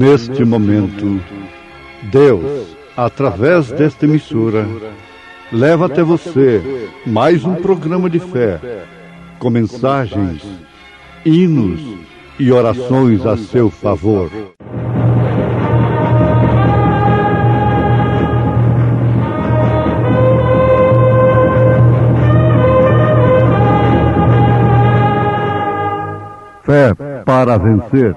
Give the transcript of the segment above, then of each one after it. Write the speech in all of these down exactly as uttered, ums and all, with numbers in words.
Neste momento, Deus, através desta emissora, leva até você mais um programa de fé, com mensagens, hinos e orações a seu favor. Fé para vencer.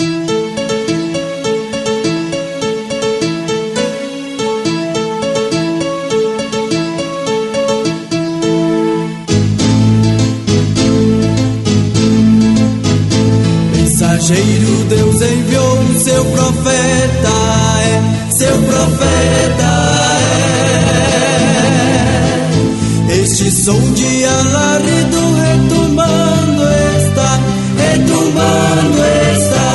Mensageiro, Deus enviou seu profeta, é, seu profeta é. Este som de alarido retumbando está, retumbando está.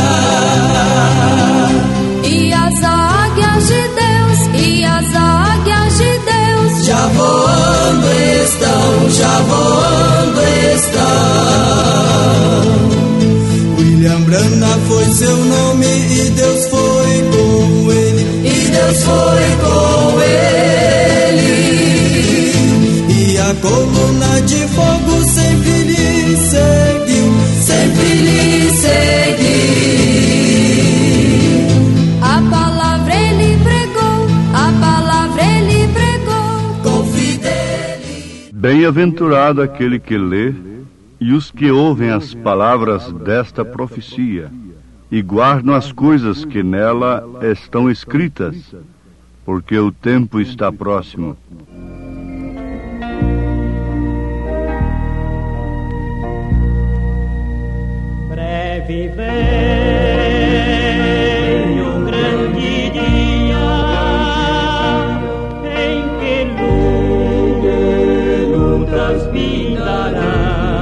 E as águias de Deus, e as águias de Deus já voando estão, já voando estão. William Branham foi seu nome e Deus foi com ele, e Deus foi com ele. E a coluna de fogo sempre lhe seguiu, sempre lhe seguiu. A palavra ele pregou, a palavra ele pregou com fidelidade. Bem-aventurado aquele que lê e os que ouvem as palavras desta profecia e guardam as coisas que nela estão escritas, porque o tempo está próximo. Breve vem o grande dia em que lutas findarão.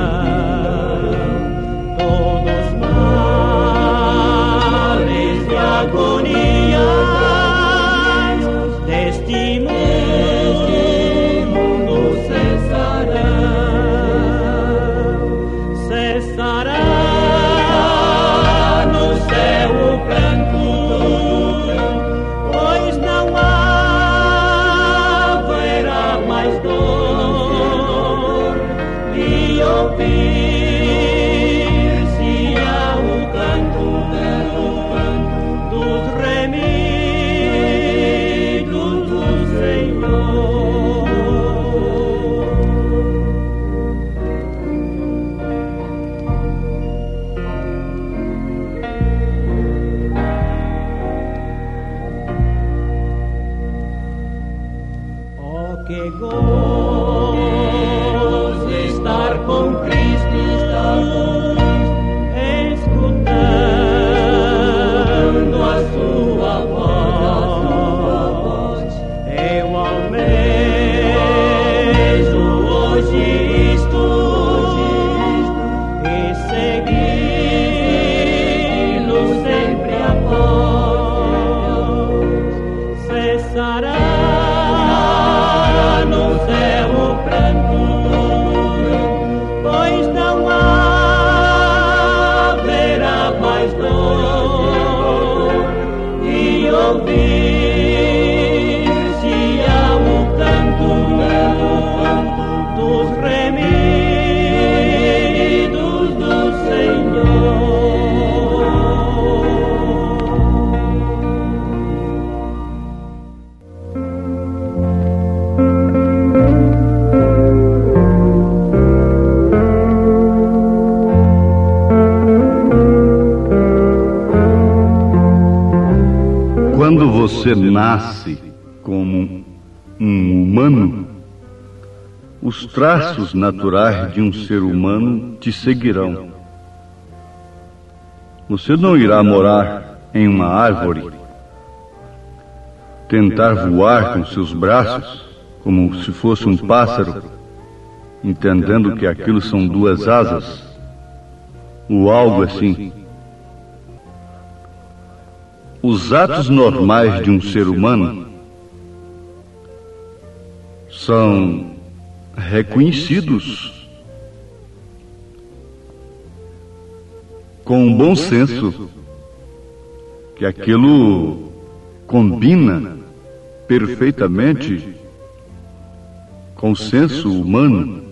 Quando você nasce como um humano, os traços naturais de um ser humano te seguirão. Você não irá morar em uma árvore, tentar voar com seus braços como se fosse um pássaro, entendendo que aquilo são duas asas, ou algo assim. Os atos normais de um ser humano são reconhecidos com um bom senso que aquilo combina perfeitamente com o senso humano.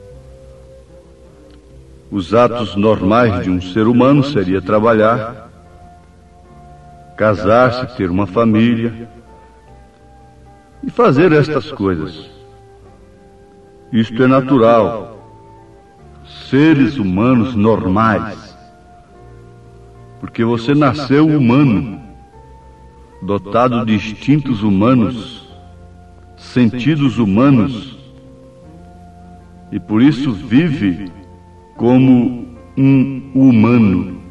Os atos normais de um ser humano seria trabalhar, casar-se, ter uma família e fazer estas coisas. Isto é natural. Seres humanos normais. Porque você nasceu humano, dotado de instintos humanos, sentidos humanos, e por isso vive como um humano.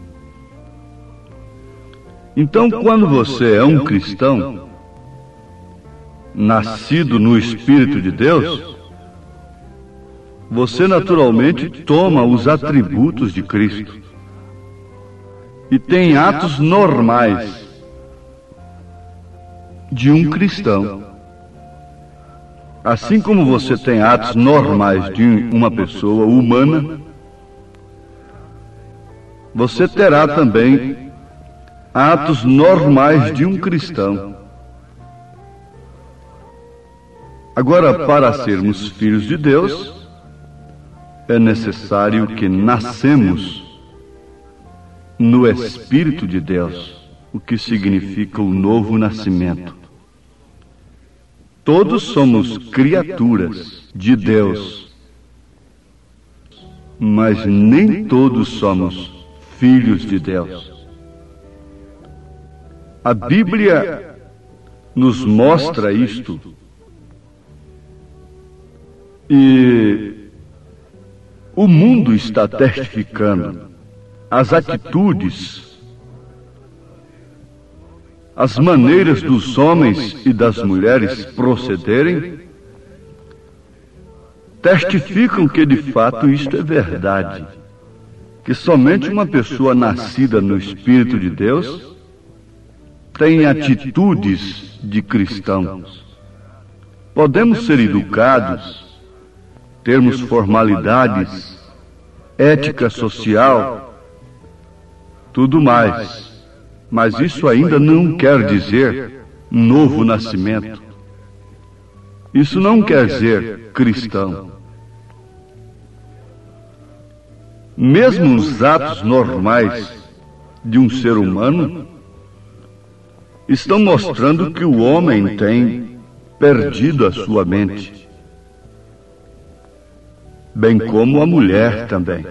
Então, quando você é um cristão, nascido no Espírito de Deus, você naturalmente toma os atributos de Cristo e tem atos normais de um cristão. Assim como você tem atos normais de uma pessoa humana, você terá também atos normais de um cristão. Agora, para sermos filhos de Deus, é necessário que nascemos no Espírito de Deus, o que significa o novo nascimento. Todos somos criaturas de Deus, mas nem todos somos filhos de Deus. A Bíblia nos mostra isto, e o mundo está testificando. As atitudes, as maneiras dos homens e das mulheres procederem, testificam que de fato isto é verdade, que somente uma pessoa nascida no Espírito de Deus tem atitudes de cristãos. Podemos ser educados, termos formalidades, ética social, tudo mais, mas isso ainda não quer dizer novo nascimento. Isso não quer dizer cristão. Mesmo os atos normais de um ser humano estão mostrando que o homem tem perdido a sua mente, bem como a mulher também.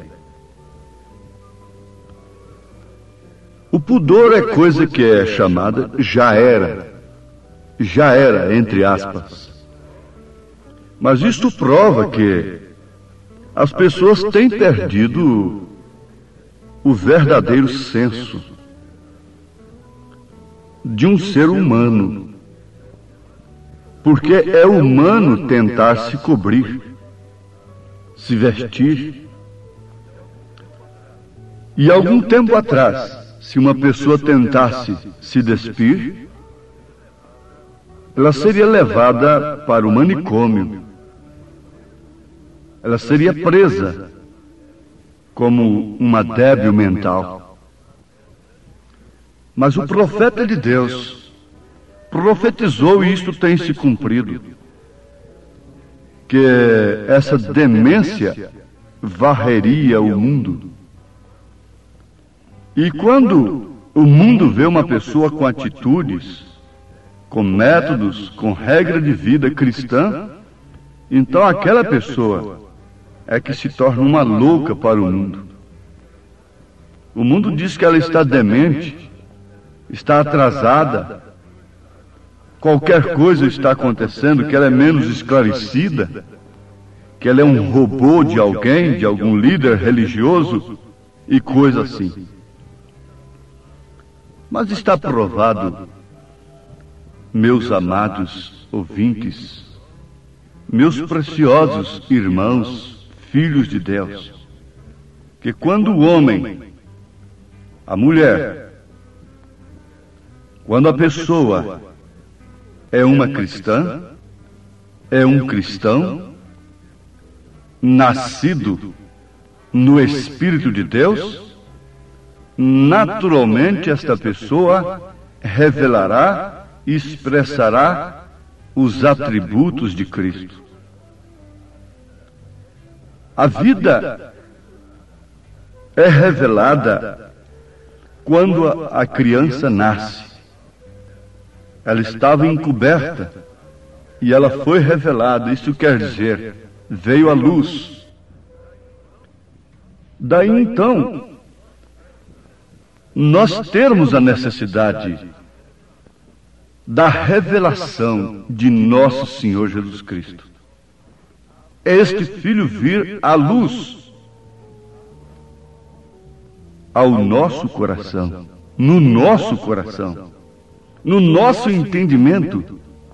O pudor é coisa que é chamada já era, já era, entre aspas. Mas isto prova que as pessoas têm perdido o verdadeiro senso de um ser humano. Porque é humano tentar se cobrir, se vestir. E algum tempo atrás, se uma pessoa tentasse se despir, ela seria levada para o manicômio. Ela seria presa como uma débil mental. Mas o profeta de Deus profetizou, e isto tem se cumprido, que essa demência varreria o mundo. E quando o mundo vê uma pessoa com atitudes, com métodos, com regra de vida cristã, então aquela pessoa é que se torna uma louca para o mundo. O mundo diz que ela está demente, está atrasada, qualquer coisa está acontecendo, que ela é menos esclarecida, que ela é um robô de alguém, de algum líder religioso e coisa assim. Mas está provado, meus amados ouvintes, meus preciosos irmãos, filhos de Deus, que quando o homem, a mulher, quando a pessoa é uma cristã, é um cristão, nascido no Espírito de Deus, naturalmente esta pessoa revelará e expressará os atributos de Cristo. A vida é revelada quando a criança nasce. Ela estava encoberta e ela foi revelada. Isso quer dizer, veio à luz. Daí então, nós termos a necessidade da revelação de nosso Senhor Jesus Cristo. Este Filho vir à luz, ao nosso coração, no nosso coração, no nosso entendimento.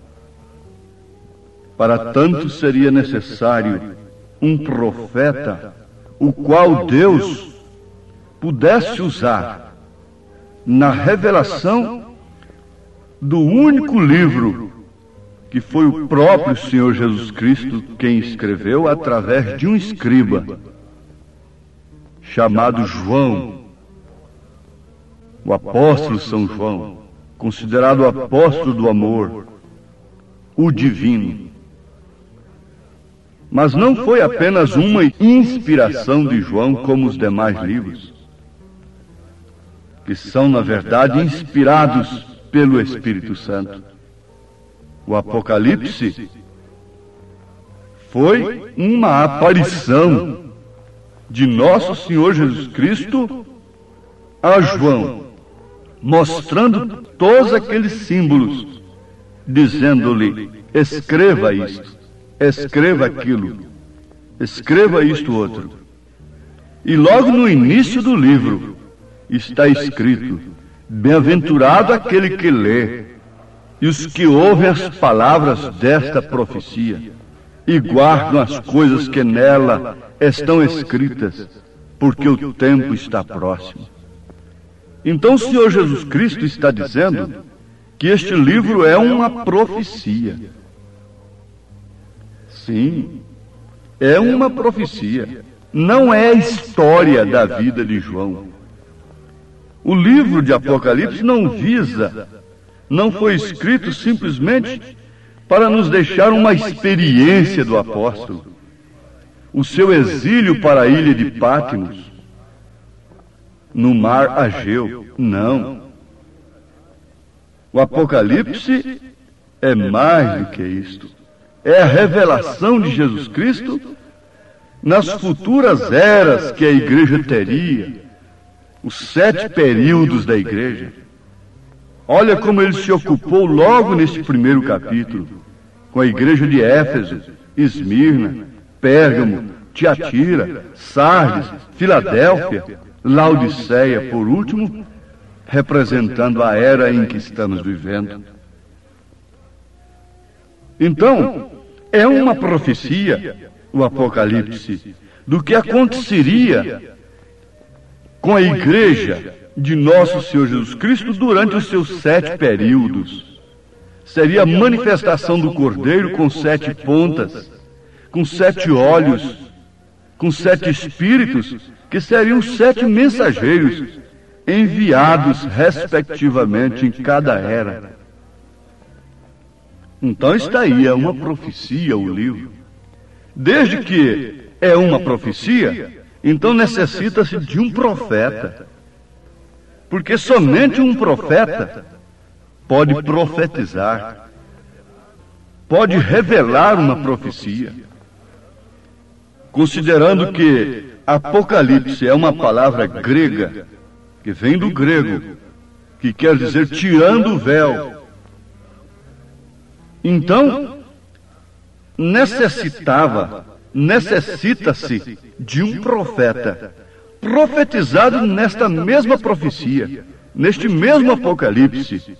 Para tanto seria necessário um profeta, o qual Deus pudesse usar na revelação do único livro que foi o próprio Senhor Jesus Cristo quem escreveu através de um escriba chamado João, o apóstolo São João, considerado o apóstolo do amor, o divino. Mas não foi apenas uma inspiração de João como os demais livros, que são, na verdade, inspirados pelo Espírito Santo. O Apocalipse foi uma aparição de nosso Senhor Jesus Cristo a João, mostrando todos aqueles símbolos, dizendo-lhe: escreva isto, escreva aquilo, escreva isto outro. E logo no início do livro está escrito: bem-aventurado aquele que lê, e os que ouvem as palavras desta profecia, e guardam as coisas que nela estão escritas, porque o tempo está próximo. Então o Senhor Jesus Cristo está dizendo que este livro é uma profecia. Sim, é uma profecia. Não é a história da vida de João. O livro de Apocalipse não visa, não foi escrito simplesmente para nos deixar uma experiência do apóstolo, o seu exílio para a ilha de Patmos, no mar Ageu. Não. O Apocalipse é mais do que isto. É a revelação de Jesus Cristo nas futuras eras que a igreja teria, os sete períodos da igreja. Olha como ele se ocupou logo nesse primeiro capítulo, com a igreja de Éfeso, Esmirna, Pérgamo, Tiatira, Sardes, Filadélfia, Laodiceia, por último, representando a era em que estamos vivendo. Então, é uma profecia, o Apocalipse, do que aconteceria com a igreja de nosso Senhor Jesus Cristo durante os seus sete períodos. Seria a manifestação do Cordeiro com sete pontas, com sete olhos, com sete espíritos, que seriam sete mensageiros enviados respectivamente em cada era. Então está aí, é uma profecia o livro. Desde que é uma profecia, então necessita-se de um profeta. Porque somente um profeta pode profetizar, pode revelar uma profecia. Considerando que Apocalipse é uma palavra grega, que vem do grego, que quer dizer tirando o véu. Então, necessitava, necessita-se de um profeta profetizado nesta mesma profecia, neste mesmo Apocalipse,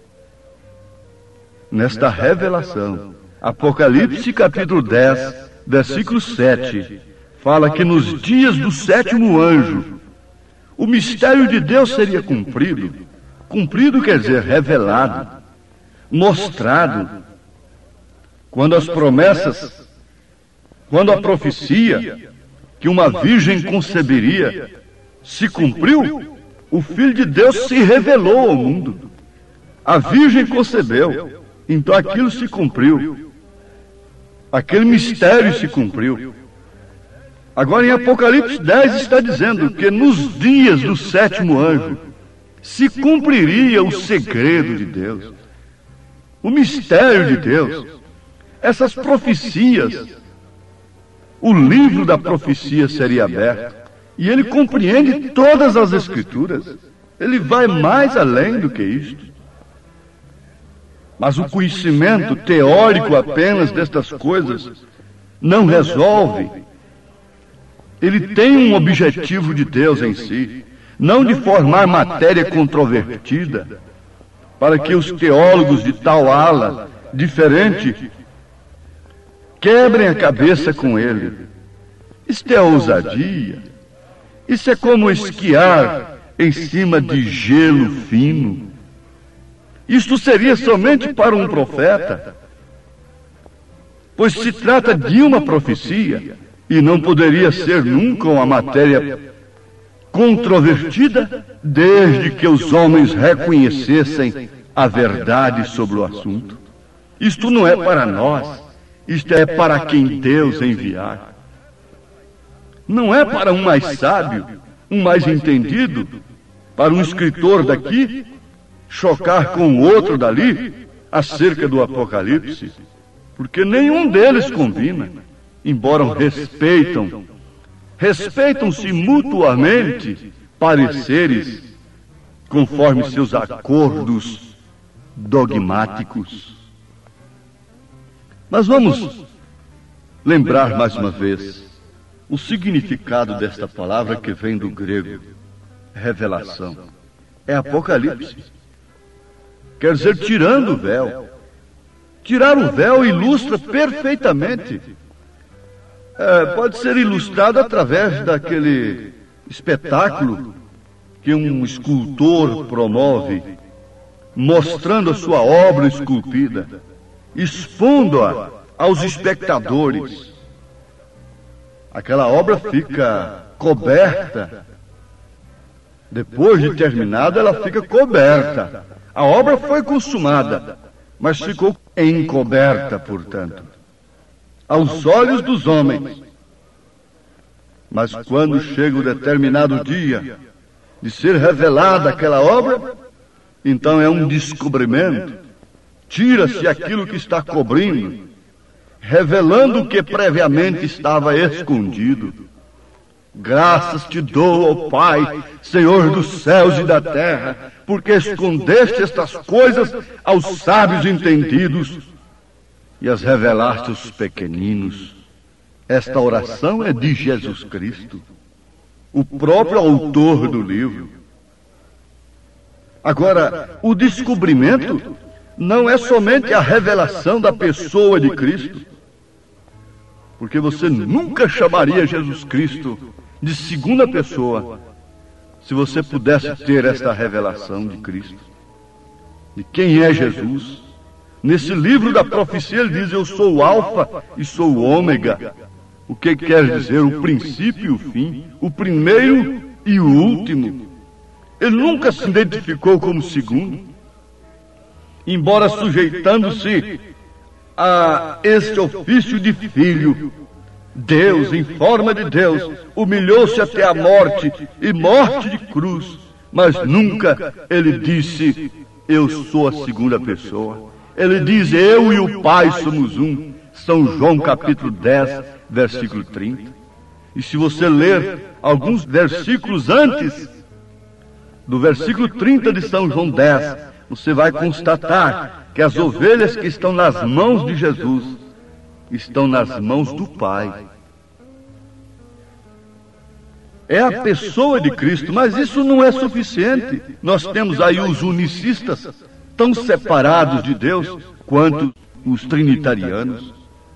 nesta revelação. Apocalipse capítulo dez, versículo sete, fala que nos dias do sétimo anjo, o mistério de Deus seria cumprido. Cumprido quer dizer revelado, mostrado. Quando as promessas, quando a profecia que uma virgem conceberia se cumpriu, o Filho de Deus se revelou ao mundo. A Virgem concebeu, então aquilo se cumpriu. Aquele mistério se cumpriu. Agora em Apocalipse dez está dizendo que nos dias do sétimo anjo se cumpriria o segredo de Deus, o mistério de Deus, essas profecias. O livro da profecia seria aberto e ele compreende todas as Escrituras. Ele vai mais além do que isto. Mas o conhecimento teórico apenas destas coisas não resolve. Ele tem um objetivo de Deus em si, não de formar matéria controvertida, para que os teólogos de tal ala diferente quebrem a cabeça com ele. Isto é ousadia. Isso é como esquiar em cima de gelo fino. Isto seria somente para um profeta, pois se trata de uma profecia e não poderia ser nunca uma matéria controvertida, desde que os homens reconhecessem a verdade sobre o assunto. Isto não é para nós, isto é para quem Deus enviar. Não é para um mais sábio, um mais entendido, para um escritor daqui chocar com o outro dali acerca do Apocalipse, porque nenhum deles combina, embora respeitam, respeitam-se mutuamente pareceres conforme seus acordos dogmáticos. Mas vamos lembrar mais uma vez o significado desta palavra que vem do grego, revelação. É Apocalipse. Quer dizer, tirando o véu. Tirar o véu ilustra perfeitamente. É, pode ser ilustrado através daquele espetáculo que um escultor promove, mostrando a sua obra esculpida, expondo-a aos espectadores. Aquela obra fica coberta. Depois de terminada, ela fica coberta. A obra foi consumada, mas ficou encoberta, portanto, aos olhos dos homens. Mas quando chega o determinado dia de ser revelada aquela obra, então é um descobrimento. Tira-se aquilo que está cobrindo, revelando o que previamente estava escondido. Graças te dou, ó Pai, Senhor dos céus e da terra, porque escondeste estas coisas aos sábios entendidos e as revelaste aos pequeninos. Esta oração é de Jesus Cristo, o próprio autor do livro. Agora, o descobrimento não é somente a revelação da pessoa de Cristo, porque você nunca chamaria Jesus Cristo de segunda pessoa se você pudesse ter esta revelação de Cristo, de quem é Jesus. Nesse livro da profecia ele diz: eu sou o Alfa e sou o Ômega. O que quer dizer o princípio e o fim, o primeiro e o último. Ele nunca se identificou como segundo, embora sujeitando-se a este ofício de filho. Deus, em forma de Deus, humilhou-se até a morte, e morte de cruz, mas nunca ele disse: eu sou a segunda pessoa. Ele diz: eu e o Pai somos um. São João capítulo dez, versículo trinta. E se você ler alguns versículos antes do versículo trinta de São João dez, você vai constatar que as ovelhas que estão nas mãos de Jesus estão nas mãos do Pai. É a pessoa de Cristo, mas isso não é suficiente. Nós temos aí os unicistas, tão separados de Deus quanto os trinitarianos.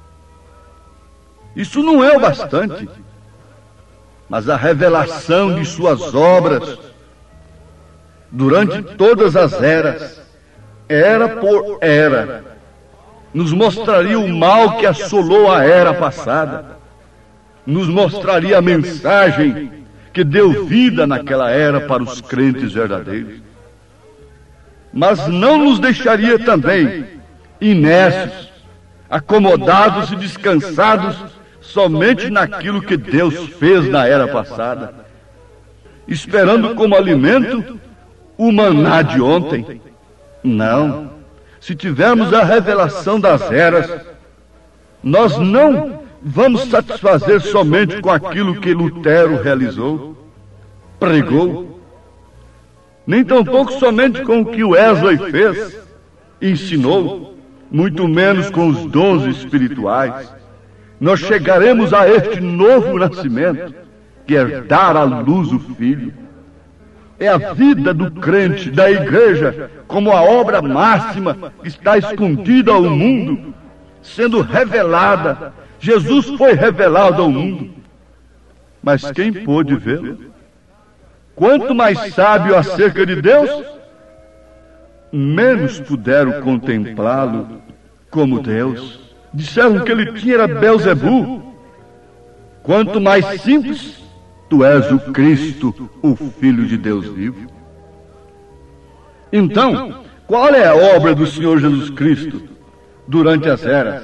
Isso não é o bastante, mas a revelação de suas obras durante todas as eras, era por era, nos mostraria o mal que assolou a era passada, nos mostraria a mensagem que deu vida naquela era para os crentes verdadeiros. mas não nos deixaria também inércios, acomodados e descansados somente naquilo que Deus fez na era passada, esperando como alimento o maná de ontem. Não. Se tivermos a revelação das eras, nós não vamos satisfazer somente com aquilo que Lutero realizou, pregou, nem tampouco somente com o que Wesley fez, ensinou, muito menos com os dons espirituais. Nós chegaremos a este novo nascimento, que é dar à luz o Filho. É a vida do crente, da igreja, como a obra máxima que está escondida ao mundo, sendo revelada. Jesus foi revelado ao mundo, mas quem pôde vê-lo? Quanto mais sábio acerca de Deus, menos puderam contemplá-lo como Deus. Disseram que ele tinha era Belzebu. Quanto mais simples, tu és o Cristo, o Filho de Deus vivo. Então, qual é a obra do Senhor Jesus Cristo durante as eras?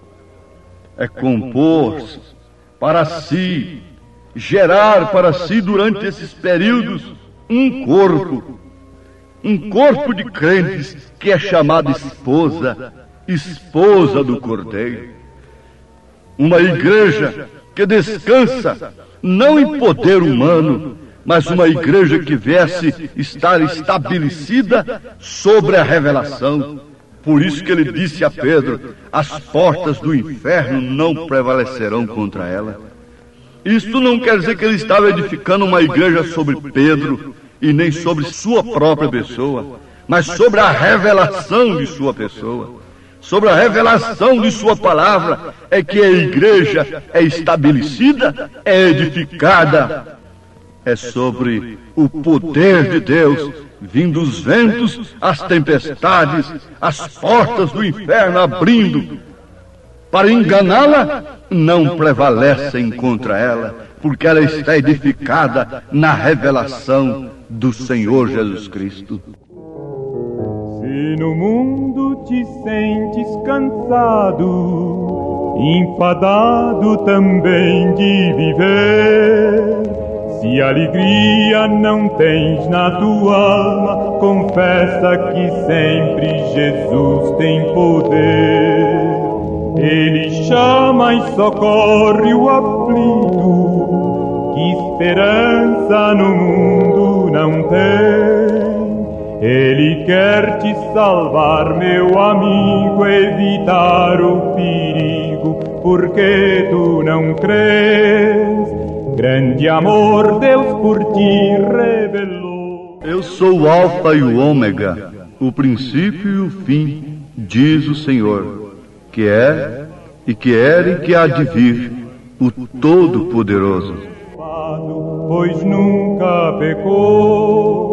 É compor para si, gerar para si durante esses períodos um corpo, um corpo de crentes que é chamado esposa, esposa do Cordeiro. Uma igreja que descansa não em poder humano, mas uma igreja que viesse estar estabelecida sobre a revelação. Por isso que ele disse a Pedro: as portas do inferno não prevalecerão contra ela. Isto não quer dizer que ele estava edificando uma igreja sobre Pedro e nem sobre sua própria pessoa, mas sobre a revelação de sua pessoa. Sobre a revelação de sua palavra é que a igreja é estabelecida, é edificada. É sobre o poder de Deus, vindo os ventos, as tempestades, as portas do inferno abrindo. Para enganá-la, não prevalecem contra ela, porque ela está edificada na revelação do Senhor Jesus Cristo. Se no mundo te sentes cansado, enfadado também de viver, se alegria não tens na tua alma, confessa que sempre Jesus tem poder. Ele chama e socorre o aflito, que esperança no mundo não tem. Ele quer te salvar, meu amigo, evitar o perigo, porque tu não crês. Grande amor Deus por ti revelou. Eu sou o Alfa e o Ômega, o princípio e o fim, diz o Senhor, que é, e que era e que há de vir, o Todo-Poderoso. Pois nunca pecou.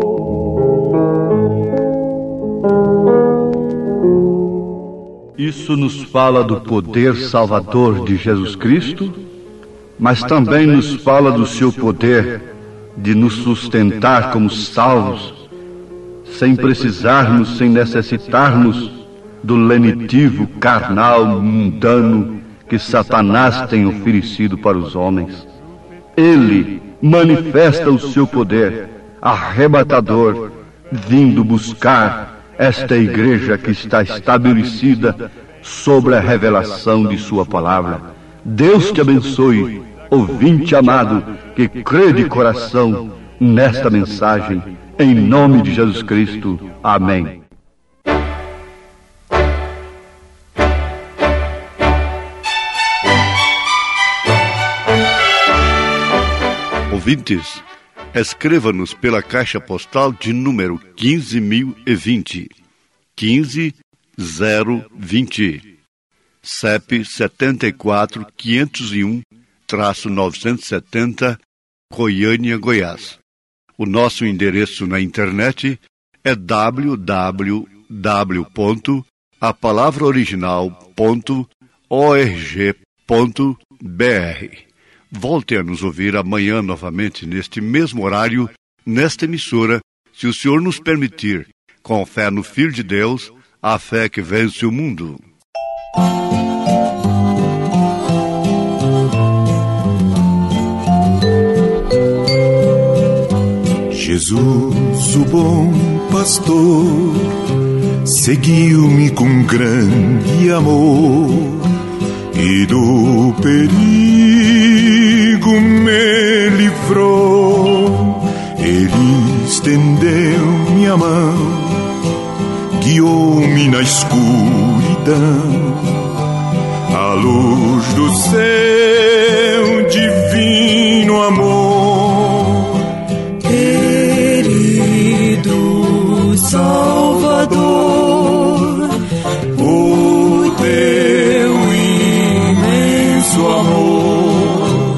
Isso nos fala do poder salvador de Jesus Cristo, mas também nos fala do seu poder de nos sustentar como salvos, sem precisarmos, sem necessitarmos do lenitivo carnal mundano que Satanás tem oferecido para os homens. Ele manifesta o seu poder arrebatador, vindo buscar esta igreja que está estabelecida sobre a revelação de sua palavra. Deus te abençoe, ouvinte amado, que crê de coração nesta mensagem, em nome de Jesus Cristo. Amém. Ouvintes, escreva-nos pela caixa postal de número quinze mil e vinte, quinze zero vinte, C E P setenta e quatro, quinhentos e um, novecentos e setenta, Goiânia, Goiás. O nosso endereço na internet é w w w ponto a palavra original ponto org ponto b r. Volte a nos ouvir amanhã novamente neste mesmo horário, nesta emissora, se o Senhor nos permitir, Com fé no Filho de Deus, a fé que vence o mundo. Jesus, o bom pastor, seguiu-me com grande amor e do perigo me livrou. Ele estendeu-me a mão, guiou-me na escuridão, à luz do seu divino amor. Querido Salvador, o teu imenso amor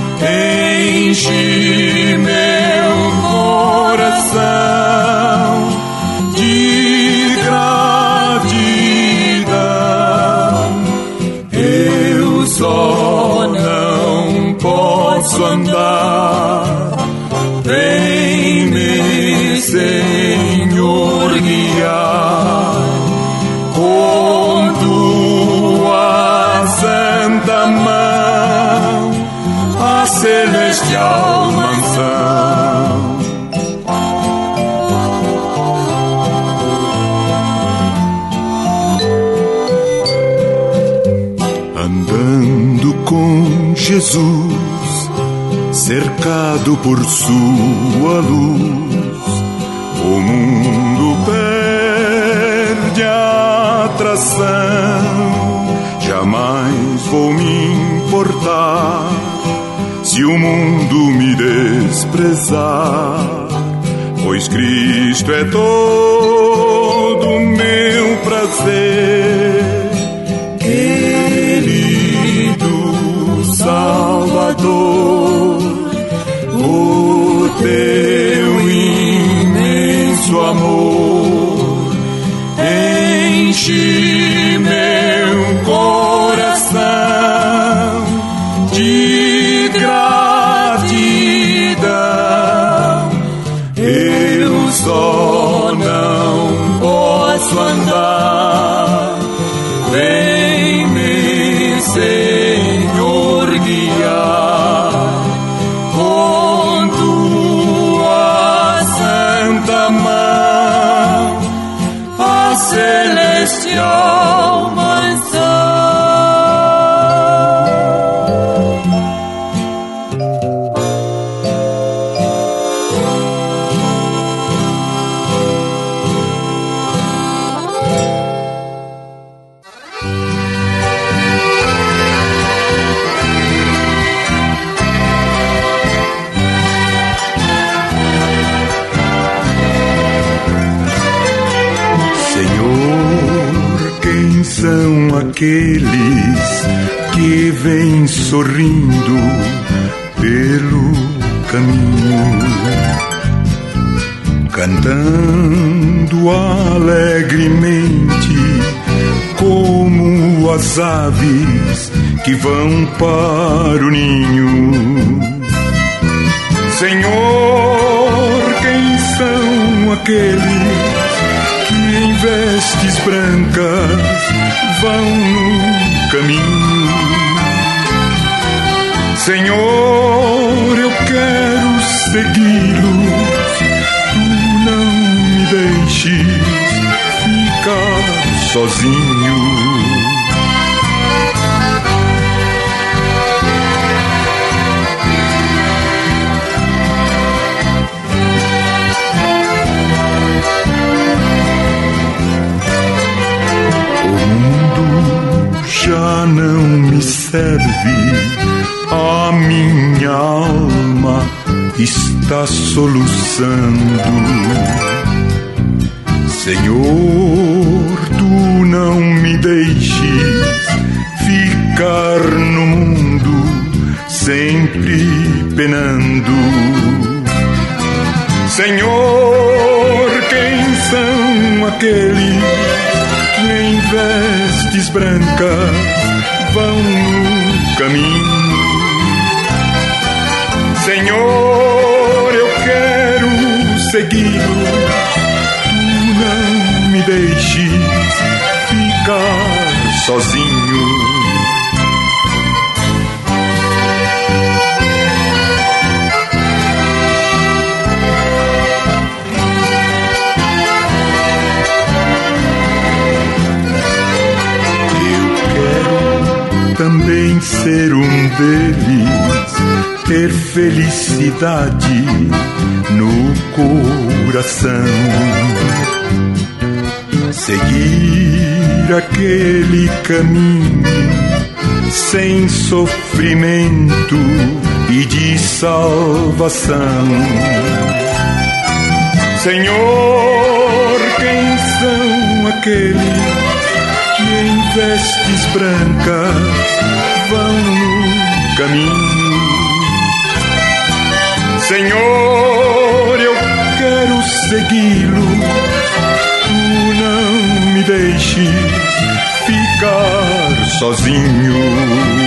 enche meu coração de gratidão. Eu só não posso andar, vem-me, Senhor, guiar com tua santa mão a celestial mansão. Andando com Jesus, cercado por sua luz, o mundo perde a atração. Jamais vou me importar se o mundo me desprezar, pois Cristo é todo meu prazer. Querido Salvador, o teu imenso amor enche meu coração de gratidão. Eu só não posso andar, vem-me, Senhor, guiar com tua santa mão a celestial mansão. São aqueles que vêm sorrindo pelo caminho, cantando alegremente como as aves que vão para o ninho. Senhor, quem são aqueles que em vestes brancas vão no caminho? Senhor, eu quero segui-los, tu não me deixes ficar sozinho. Já não me serve, a minha alma está soluçando. Senhor, tu não me deixes ficar no mundo sempre penando. Senhor, quem são aqueles que em vestes brancas vão no caminho? Senhor, eu quero segui-lo, tu não deixe ficar sozinho. Também ser um deles, ter felicidade no coração, seguir aquele caminho sem sofrimento e de salvação. Senhor, quem são aqueles que em vestes brancas vão no caminho? Senhor, eu quero segui-lo, tu não me deixes ficar sozinho.